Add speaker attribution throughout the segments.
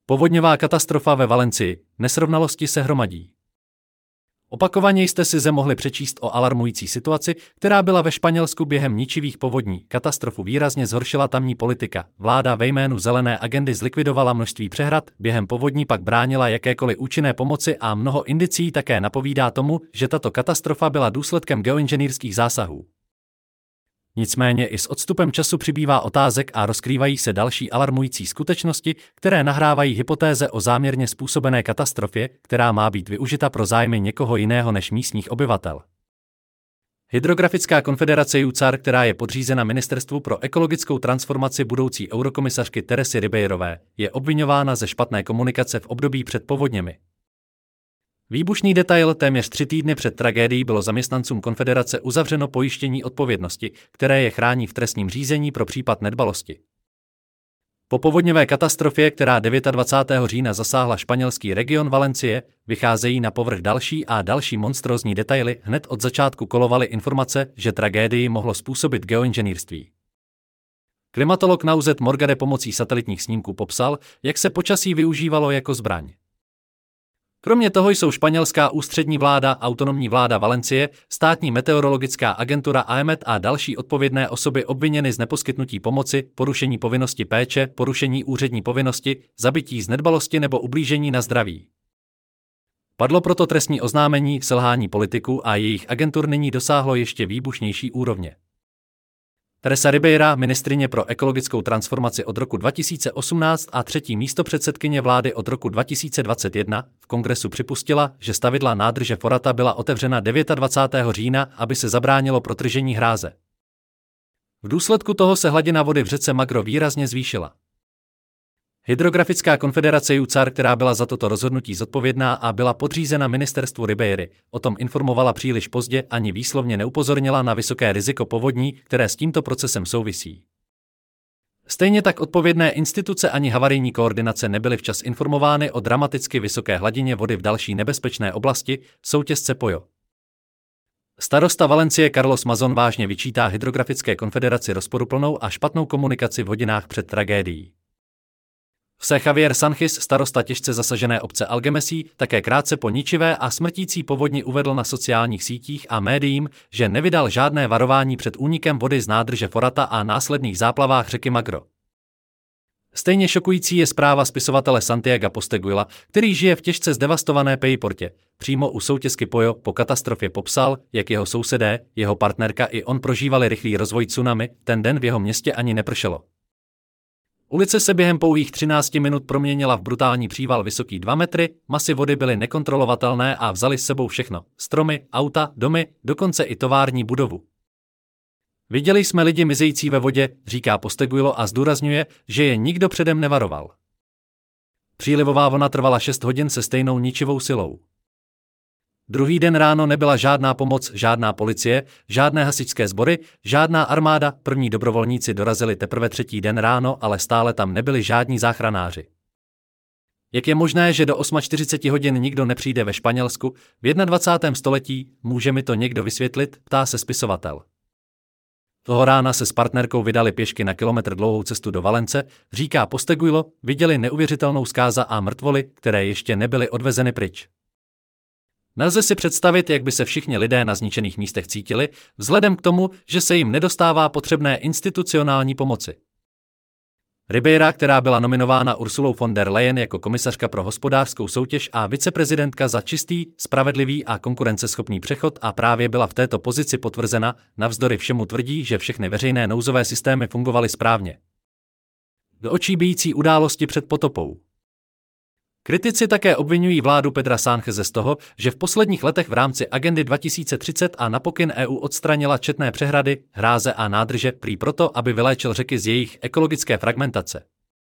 Speaker 1: Povodňová katastrofa ve Valencii, nesrovnalosti se hromadí. Opakovaně jste si zde mohli přečíst o alarmující situaci, která byla ve Španělsku během ničivých povodní. Katastrofu výrazně zhoršila tamní politika. Vláda ve jménu zelené agendy zlikvidovala množství přehrad, během povodní pak bránila jakékoliv účinné pomoci a mnoho indicií také napovídá tomu, že tato katastrofa byla důsledkem geoinženýrských zásahů. Nicméně i s odstupem času přibývá otázek a rozkrývají se další alarmující skutečnosti, které nahrávají hypotéze o záměrně způsobené katastrofě, která má být využita pro zájmy někoho jiného než místních obyvatel. Hydrografická konfederace UCAR, která je podřízena Ministerstvu pro ekologickou transformaci budoucí eurokomisařky Teresy Ribeirové, je obviňována ze špatné komunikace v období před povodněmi. Výbušný detail: téměř 3 týdny před tragédií bylo zaměstnancům konfederace uzavřeno pojištění odpovědnosti, které je chrání v trestním řízení pro případ nedbalosti. Po povodňové katastrofě, která 29. října zasáhla španělský region Valencie, vycházejí na povrch další a další monstrózní detaily. Hned od začátku kolovaly informace, že tragédii mohlo způsobit geoinženýrství. Klimatolog Nauzet Morgade pomocí satelitních snímků popsal, jak se počasí využívalo jako zbraň. Kromě toho jsou španělská ústřední vláda, autonomní vláda Valencie, státní meteorologická agentura AEMET a další odpovědné osoby obviněny z neposkytnutí pomoci, porušení povinnosti péče, porušení úřední povinnosti, zabití z nedbalosti nebo ublížení na zdraví. Padlo proto trestní oznámení, selhání politiků a jejich agentur nyní dosáhlo ještě výbušnější úrovně. Teresa Ribeira, ministryně pro ekologickou transformaci od roku 2018 a třetí místopředsedkyně vlády od roku 2021, v kongresu připustila, že stavidla nádrže Forata byla otevřena 29. října, aby se zabránilo protržení hráze. V důsledku toho se hladina vody v řece Magro výrazně zvýšila. Hydrografická konfederace UCAR, která byla za toto rozhodnutí zodpovědná a byla podřízena ministerstvu Ribeiry, o tom informovala příliš pozdě, ani výslovně neupozornila na vysoké riziko povodní, které s tímto procesem souvisí. Stejně tak odpovědné instituce ani havarijní koordinace nebyly včas informovány o dramaticky vysoké hladině vody v další nebezpečné oblasti, soutěžce Poyo. Starosta Valencie Carlos Mazón vážně vyčítá Hydrografické konfederaci rozporuplnou a špatnou komunikaci v hodinách před tragédií. José Javier Sanchis, starosta těžce zasažené obce Algemesí, také krátce po ničivé a smrtící povodni uvedl na sociálních sítích a médiím, že nevydal žádné varování před únikem vody z nádrže Forata a následných záplavách řeky Magro. Stejně šokující je zpráva spisovatele Santiaga Posteguila, který žije v těžce zdevastované Peiportě. Přímo u soutězky Poyo po katastrofě popsal, jak jeho sousedé, jeho partnerka i on prožívali rychlý rozvoj tsunami, ten den v jeho městě ani nepršelo. Ulice se během pouhých 13 minut proměnila v brutální příval vysoký 2 metry, masy vody byly nekontrolovatelné a vzali s sebou všechno. Stromy, auta, domy, dokonce i tovární budovu. Viděli jsme lidi mizející ve vodě, říká Posteguilo a zdůrazňuje, že je nikdo předem nevaroval. Přílivová vlna trvala 6 hodin se stejnou ničivou silou. Druhý den ráno nebyla žádná pomoc, žádná policie, žádné hasičské sbory, žádná armáda, první dobrovolníci dorazili teprve 3. den ráno, ale stále tam nebyli žádní záchranáři. Jak je možné, že do 8:40 hodin nikdo nepřijde ve Španělsku v 21. století, může mi to někdo vysvětlit, ptá se spisovatel. Toho rána se s partnerkou vydali pěšky na kilometr dlouhou cestu do Valence, říká Posteguilo, viděli neuvěřitelnou zkáza a mrtvoly, které ještě nebyly odvezeny pryč. Nelze si představit, jak by se všichni lidé na zničených místech cítili, vzhledem k tomu, že se jim nedostává potřebné institucionální pomoci. Ribeira, která byla nominována Ursulou von der Leyen jako komisařka pro hospodářskou soutěž a viceprezidentka za čistý, spravedlivý a konkurenceschopný přechod a právě byla v této pozici potvrzena, navzdory všemu tvrdí, že všechny veřejné nouzové systémy fungovaly správně. Do očí bijící události před potopou. Kritici také obvinují vládu Pedra Sáncheze z toho, že v posledních letech v rámci agendy 2030 a na pokyn EU odstranila četné přehrady, hráze a nádrže prý proto, aby vyléčil řeky z jejich ekologické fragmentace.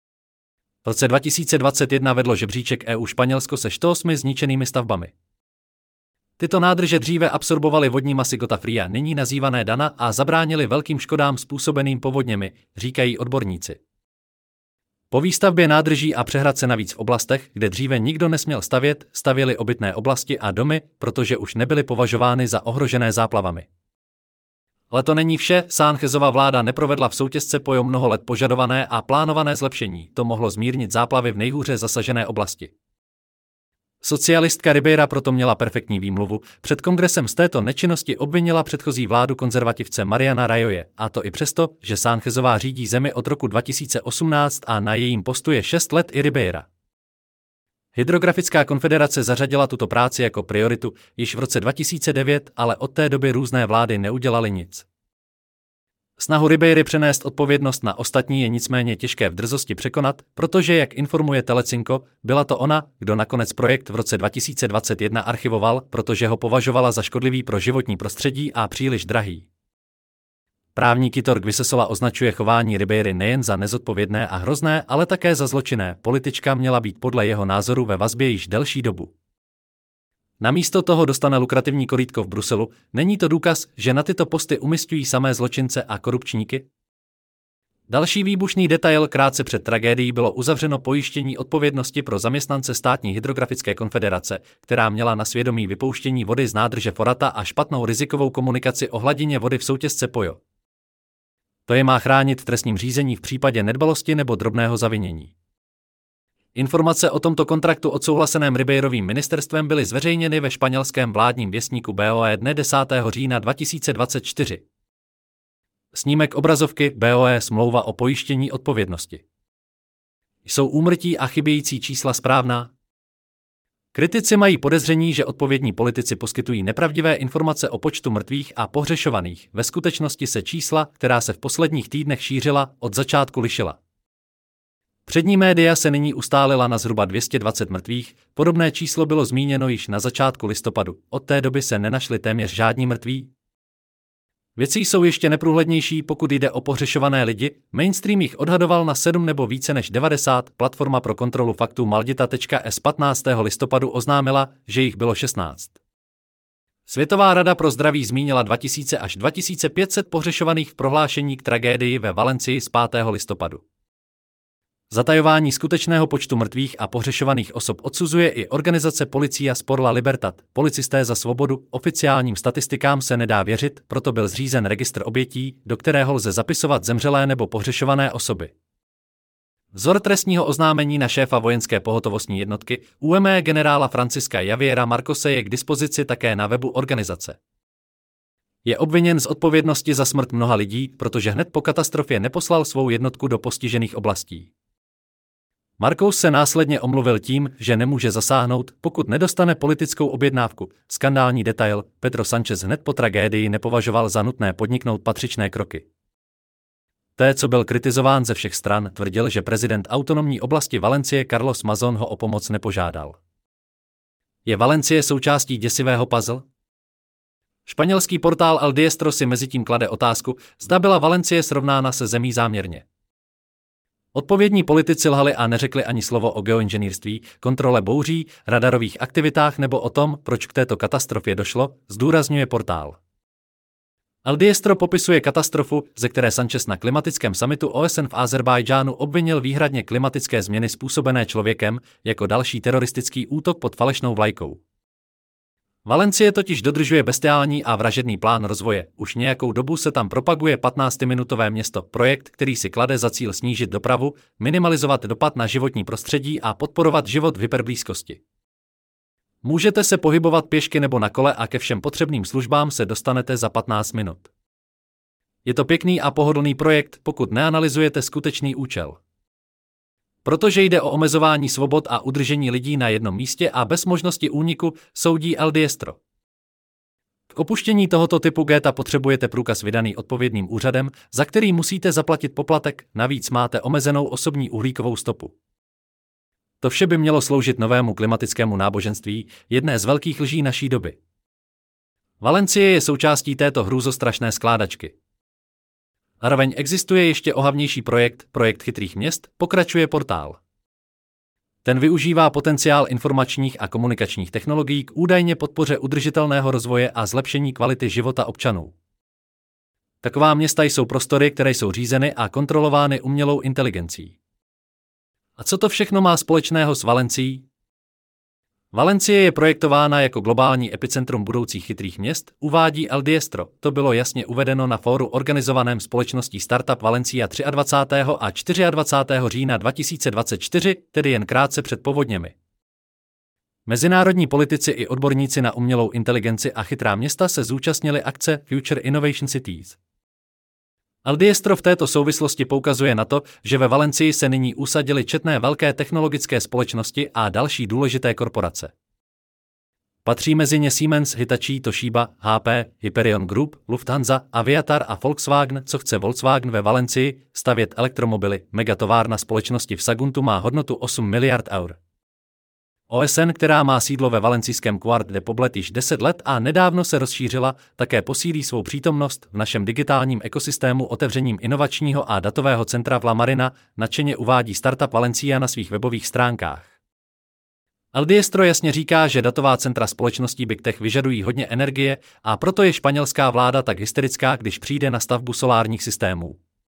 Speaker 1: V roce 2021 vedlo žebříček EU Španělsko se 108 zničenými stavbami. Tyto nádrže dříve absorbovaly vodní masy Gota Fria, nyní nazývané Dana, a zabránily velkým škodám způsobeným povodněmi, říkají odborníci. Po výstavbě nádrží a přehrad se navíc v oblastech, kde dříve nikdo nesměl stavět, stavěly obytné oblasti a domy, protože už nebyly považovány za ohrožené záplavami. Ale to není vše, Sánchezova vláda neprovedla v soutězce Pojo mnoho let požadované a plánované zlepšení, to mohlo zmírnit záplavy v nejhůře zasažené oblasti. Socialistka Ribeira proto měla perfektní výmluvu, před kongresem z této nečinnosti obvinila předchozí vládu konzervativce Mariana Rajoye, a to i přesto, že Sánchezová řídí zemi od roku 2018 a na jejím postu je 6 let i Ribeira. Hydrografická konfederace zařadila tuto práci jako prioritu již v roce 2009, ale od té doby různé vlády neudělaly nic. Snahu Ribeiry přenést odpovědnost na ostatní je nicméně těžké v drzosti překonat, protože, jak informuje Telecinco, byla to ona, kdo nakonec projekt v roce 2021 archivoval, protože ho považovala za škodlivý pro životní prostředí a příliš drahý. Právník Kitor Gvisesola označuje chování Ribeiry nejen za nezodpovědné a hrozné, ale také za zločinné. Politička měla být podle jeho názoru ve vazbě již delší dobu. Namísto toho dostane lukrativní korýtko v Bruselu, není to důkaz, že na tyto posty umisťují samé zločince a korupčníky? Další výbušný detail: krátce před tragédií bylo uzavřeno pojištění odpovědnosti pro zaměstnance státní hydrografické konfederace, která měla na svědomí vypouštění vody z nádrže Forata a špatnou rizikovou komunikaci o hladině vody v soutězce Pojo. To je má chránit trestním řízení v případě nedbalosti nebo drobného zavinění. Informace o tomto kontraktu odsouhlaseném Ribeirovým ministerstvem byly zveřejněny ve španělském vládním věstníku BOE dne 10. října 2024. Snímek obrazovky BOE smlouva o pojištění odpovědnosti. Jsou úmrtí a chybějící čísla správná? Kritici mají podezření, že odpovědní politici poskytují nepravdivé informace o počtu mrtvých a pohřešovaných. Ve skutečnosti se čísla, která se v posledních týdnech šířila, od začátku lišila. Přední média se nyní ustálila na zhruba 220 mrtvých, podobné číslo bylo zmíněno již na začátku listopadu, od té doby se nenašli téměř žádní mrtví. Věci jsou ještě neprůhlednější, pokud jde o pohřešované lidi, mainstream jich odhadoval na 7 nebo více než 90, platforma pro kontrolu faktů Maldita.s 15. listopadu oznámila, že jich bylo 16. Světová rada pro zdraví zmínila 2000 až 2500 pohřešovaných v prohlášení k tragédii ve Valencii z 5. listopadu. Zatajování skutečného počtu mrtvých a pohřešovaných osob odsuzuje i organizace Policia por la Libertad, Policisté za svobodu. Oficiálním statistikám se nedá věřit, proto byl zřízen registr obětí, do kterého lze zapisovat zemřelé nebo pohřešované osoby. Vzor trestního oznámení na šéfa vojenské pohotovostní jednotky UME generála Franciska Javiera Marcose je k dispozici také na webu organizace. Je obviněn z odpovědnosti za smrt mnoha lidí, protože hned po katastrofě neposlal svou jednotku do postižených oblastí. Marcos se následně omluvil tím, že nemůže zasáhnout, pokud nedostane politickou objednávku. Skandální detail: Pedro Sánchez hned po tragédii nepovažoval za nutné podniknout patřičné kroky. Té, co byl kritizován ze všech stran, tvrdil, že prezident autonomní oblasti Valencie Carlos Mazón ho o pomoc nepožádal. Je Valencie součástí děsivého puzzle? Španělský portál El Diestro si mezitím klade otázku, zda byla Valencie srovnána se zemí záměrně. Odpovědní politici lhali a neřekli ani slovo o geoinženýrství, kontrole bouří, radarových aktivitách nebo o tom, proč k této katastrofě došlo, zdůrazňuje portál. El Diestro popisuje katastrofu, ze které Sánchez na klimatickém summitu OSN v Azerbajdžánu obvinil výhradně klimatické změny způsobené člověkem jako další teroristický útok pod falešnou vlajkou. Valencie totiž dodržuje bestiální a vražedný plán rozvoje. Už nějakou dobu se tam propaguje 15minutové město, projekt, který si klade za cíl snížit dopravu, minimalizovat dopad na životní prostředí a podporovat život v hyperblízkosti. Můžete se pohybovat pěšky nebo na kole a ke všem potřebným službám se dostanete za 15 minut. Je to pěkný a pohodlný projekt, pokud neanalyzujete skutečný účel. Protože jde o omezování svobod a udržení lidí na jednom místě a bez možnosti úniku, soudí El Diestro. K opuštění tohoto typu geta potřebujete průkaz vydaný odpovědným úřadem, za který musíte zaplatit poplatek, navíc máte omezenou osobní uhlíkovou stopu. To vše by mělo sloužit novému klimatickému náboženství, jedné z velkých lží naší doby. Valencie je součástí této hrůzostrašné skládačky. Zároveň existuje ještě ohavnější projekt chytrých měst, pokračuje portál. Ten využívá potenciál informačních a komunikačních technologií k údajně podpoře udržitelného rozvoje a zlepšení kvality života občanů. Taková města jsou prostory, které jsou řízeny a kontrolovány umělou inteligencí. A co to všechno má společného s Valencií? Valencie je projektována jako globální epicentrum budoucích chytrých měst, uvádí El Diestro. To bylo jasně uvedeno na fóru organizovaném společností Startup Valencia 23. a 24. října 2024, tedy jen krátce před povodněmi. Mezinárodní politici i odborníci na umělou inteligenci a chytrá města se zúčastnili akce Future Innovation Cities. El Diestro v této souvislosti poukazuje na to, že ve Valencii se nyní usadily četné velké technologické společnosti a další důležité korporace. Patří mezi ně Siemens, Hitachi, Toshiba, HP, Hyperion Group, Lufthansa, Aviatar a Volkswagen. Co chce Volkswagen ve Valencii? Stavět elektromobily. Megatovárna společnosti v Saguntu má hodnotu 8 miliard eur. OSN, která má sídlo ve valencijském Quart de Poblet již 10 let a nedávno se rozšířila, také posílí svou přítomnost v našem digitálním ekosystému otevřením inovačního a datového centra v La Marina, nadšeně uvádí Startup Valencia na svých webových stránkách. El Diestro jasně říká, že datová centra společností Big Tech vyžadují hodně energie a proto je španělská vláda tak hysterická, když přijde na stavbu solárních systémů.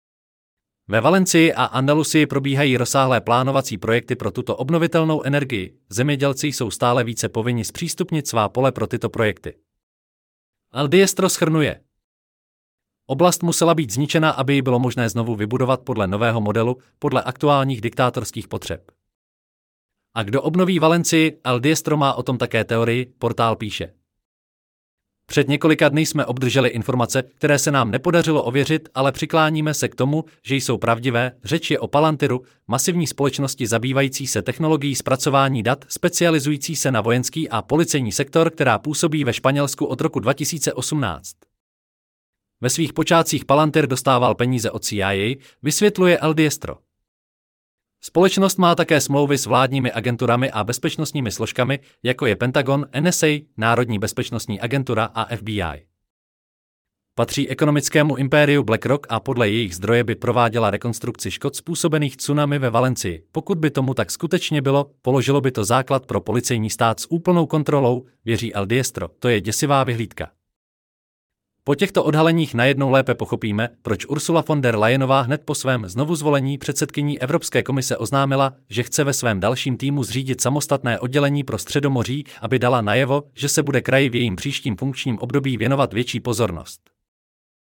Speaker 1: Ve Valencii a Andalusii probíhají rozsáhlé plánovací projekty pro tuto obnovitelnou energii. Zemědělci jsou stále více povinni zpřístupnit svá pole pro tyto projekty. El Diestro shrnuje. Oblast musela být zničena, aby ji bylo možné znovu vybudovat podle nového modelu, podle aktuálních diktátorských potřeb. A kdo obnoví Valencii? El Diestro má o tom také teorii, portál píše. Před několika dny jsme obdrželi informace, které se nám nepodařilo ověřit, ale přikláníme se k tomu, že jsou pravdivé. Řeč je o Palantiru, masivní společnosti zabývající se technologií zpracování dat, specializující se na vojenský a policejní sektor, která působí ve Španělsku od roku 2018. Ve svých počátcích Palantir dostával peníze od CIA, vysvětluje El Diestro. Společnost má také smlouvy s vládními agenturami a bezpečnostními složkami, jako je Pentagon, NSA, Národní bezpečnostní agentura a FBI. Patří ekonomickému impériu BlackRock a podle jejich zdroje by prováděla rekonstrukci škod způsobených tsunami ve Valencii. Pokud by tomu tak skutečně bylo, položilo by to základ pro policejní stát s úplnou kontrolou, věří El Diestro. To je děsivá vyhlídka. Po těchto odhaleních najednou lépe pochopíme, proč Ursula von der Leyenová hned po svém znovuzvolení předsedkyní Evropské komise oznámila, že chce ve svém dalším týmu zřídit samostatné oddělení pro Středomoří, aby dala najevo, že se bude kraji v jejím příštím funkčním období věnovat větší pozornost.